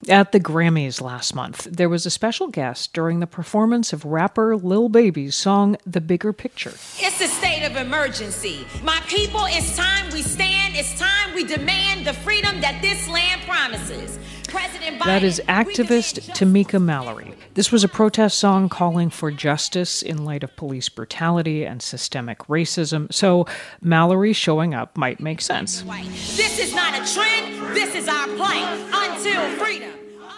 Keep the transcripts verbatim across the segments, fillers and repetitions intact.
At the Grammys last month, there was a special guest during the performance of rapper Lil Baby's song, The Bigger Picture. It's a state of emergency. My people, it's time we stand. It's time we demand the freedom that this land promises. President Biden, that is activist Tamika Mallory. This was a protest song calling for justice in light of police brutality and systemic racism, so Mallory showing up might make sense. This is not a trend. This is our plight until freedom.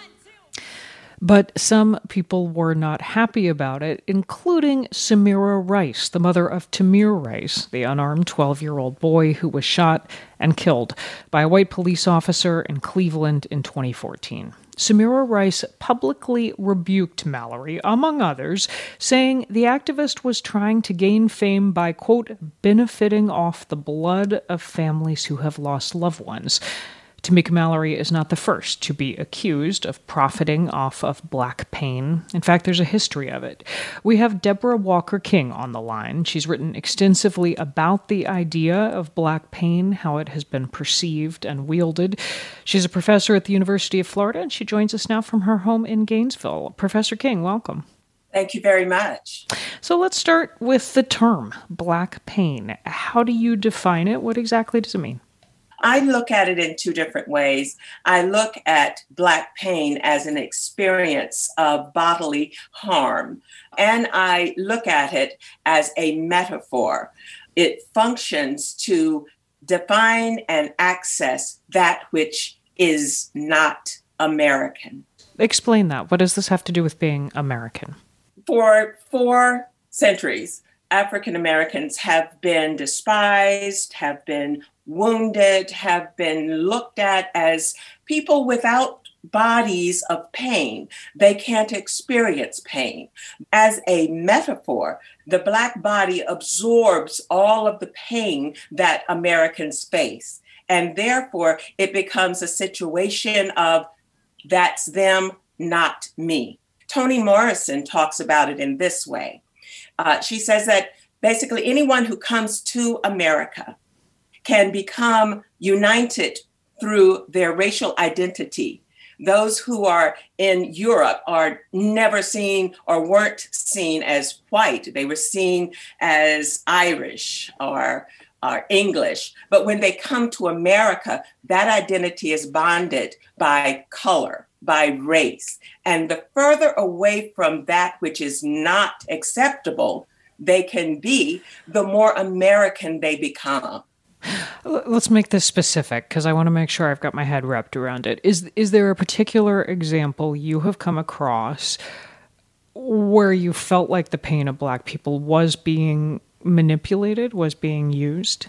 But some people were not happy about it, including Samira Rice, the mother of Tamir Rice, the unarmed twelve-year-old boy who was shot and killed by a white police officer in Cleveland in twenty fourteen. Samira Rice publicly rebuked Mallory, among others, saying the activist was trying to gain fame by, quote, benefiting off the blood of families who have lost loved ones. Tamika Mallory is not the first to be accused of profiting off of Black pain. In fact, there's a history of it. We have Deborah Walker King on the line. She's written extensively about the idea of Black pain, how it has been perceived and wielded. She's a professor at the University of Florida, and she joins us now from her home in Gainesville. Professor King, welcome. Thank you very much. So let's start with the term Black pain. How do you define it? What exactly does it mean? I look at it in two different ways. I look at Black pain as an experience of bodily harm, and I look at it as a metaphor. It functions to define and access that which is not American. Explain that. What does this have to do with being American? For four centuries, African Americans have been despised, have been wounded, have been looked at as people without bodies of pain. They can't experience pain. As a metaphor, the Black body absorbs all of the pain that Americans face. And therefore, it becomes a situation of that's them, not me. Toni Morrison talks about it in this way. Uh, she says that basically anyone who comes to America can become united through their racial identity. Those who are in Europe are never seen or weren't seen as white. They were seen as Irish or, or English. But when they come to America, that identity is bonded by color, by race. And the further away from that which is not acceptable they can be, the more American they become. Let's make this specific, because I want to make sure I've got my head wrapped around it. Is is there a particular example you have come across where you felt like the pain of Black people was being manipulated, was being used?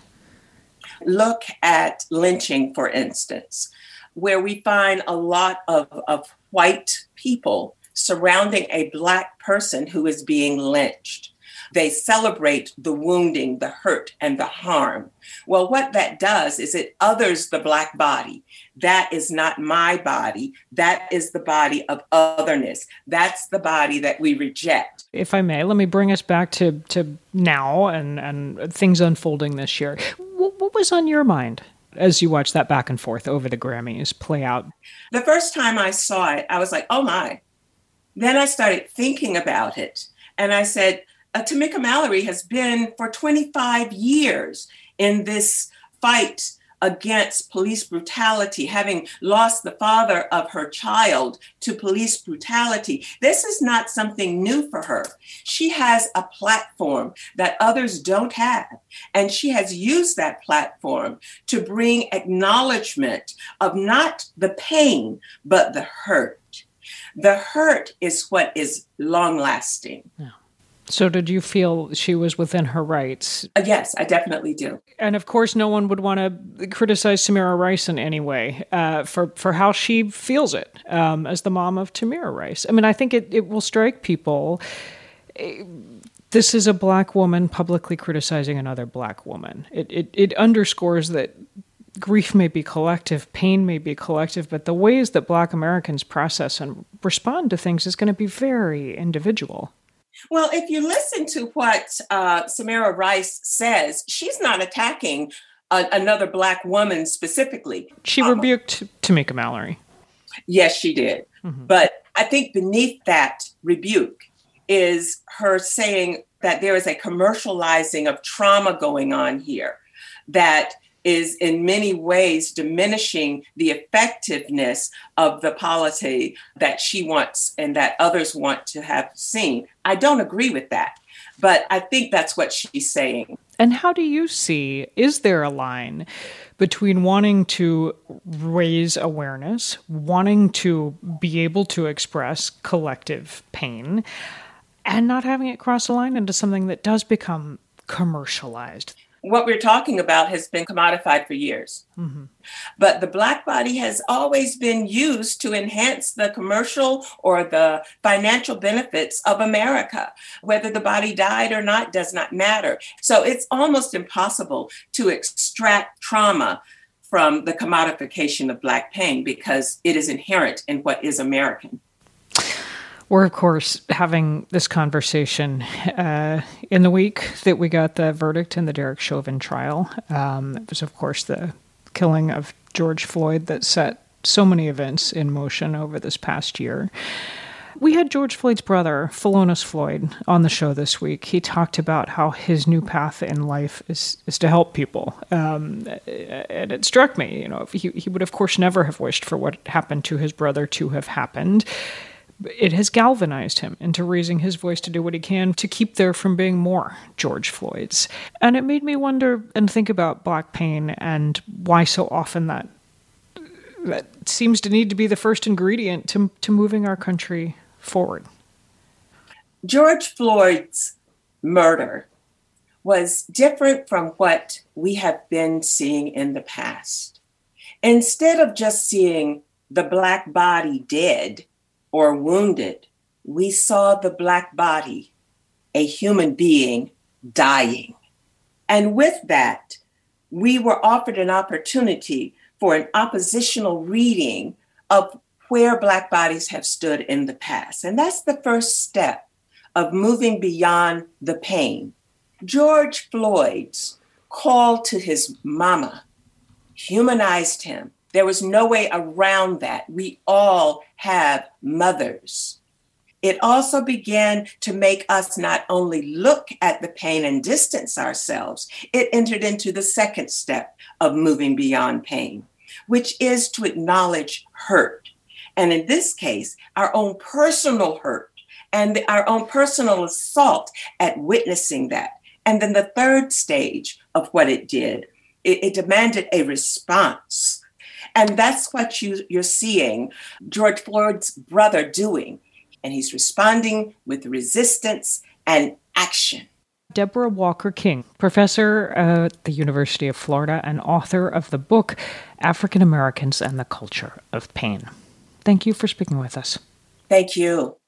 Look at lynching, for instance, where we find a lot of, of white people surrounding a Black person who is being lynched. They celebrate the wounding, the hurt, and the harm. Well, what that does is it others the Black body. That is not my body. That is the body of otherness. That's the body that we reject. If I may, let me bring us back to, to now and, and things unfolding this year. What, what was on your mind as you watched that back and forth over the Grammys play out? The first time I saw it, I was like, oh my. Then I started thinking about it. And I said, Uh, Tamika Mallory has been for twenty-five years in this fight against police brutality, having lost the father of her child to police brutality. This is not something new for her. She has a platform that others don't have, and she has used that platform to bring acknowledgement of not the pain, but the hurt. The hurt is what is long-lasting. Yeah. So did you feel she was within her rights? Uh, yes, I definitely do. And of course, no one would want to criticize Samira Rice in any way uh, for, for how she feels it um, as the mom of Tamir Rice. I mean, I think it, it will strike people. This is a Black woman publicly criticizing another Black woman. It, it, it underscores that grief may be collective, pain may be collective, but the ways that Black Americans process and respond to things is going to be very individual. Well, if you listen to what uh, Samira Rice says, she's not attacking a- another Black woman specifically. She rebuked um, Tamika Mallory. Yes, she did. Mm-hmm. But I think beneath that rebuke is her saying that there is a commercializing of trauma going on here that is in many ways diminishing the effectiveness of the policy that she wants and that others want to have seen. I don't agree with that, but I think that's what she's saying. And how do you see, is there a line between wanting to raise awareness, wanting to be able to express collective pain, and not having it cross a line into something that does become commercialized? What we're talking about has been commodified for years. Mm-hmm. But the Black body has always been used to enhance the commercial or the financial benefits of America. Whether the body died or not does not matter. So it's almost impossible to extract trauma from the commodification of Black pain because it is inherent in what is American. We're, of course, having this conversation uh, in the week that we got the verdict in the Derek Chauvin trial. Um, it was, of course, the killing of George Floyd that set so many events in motion over this past year. We had George Floyd's brother, Philonise Floyd, on the show this week. He talked about how his new path in life is is to help people. Um, and it struck me, you know, he, he would, of course, never have wished for what happened to his brother to have happened. It has galvanized him into raising his voice to do what he can to keep there from being more George Floyds. And it made me wonder and think about Black pain and why so often that that seems to need to be the first ingredient to, to moving our country forward. George Floyd's murder was different from what we have been seeing in the past. Instead of just seeing the Black body dead or wounded, we saw the Black body, a human being, dying. And with that, we were offered an opportunity for an oppositional reading of where Black bodies have stood in the past. And that's the first step of moving beyond the pain. George Floyd's call to his mama humanized him. There was no way around that. We all have mothers. It also began to make us not only look at the pain and distance ourselves, it entered into the second step of moving beyond pain, which is to acknowledge hurt. And in this case, our own personal hurt and our own personal assault at witnessing that. And then the third stage of what it did, it, it demanded a response. And that's what you, you're seeing George Floyd's brother doing. And he's responding with resistance and action. Deborah Walker King, professor at the University of Florida and author of the book, African Americans and the Culture of Pain. Thank you for speaking with us. Thank you.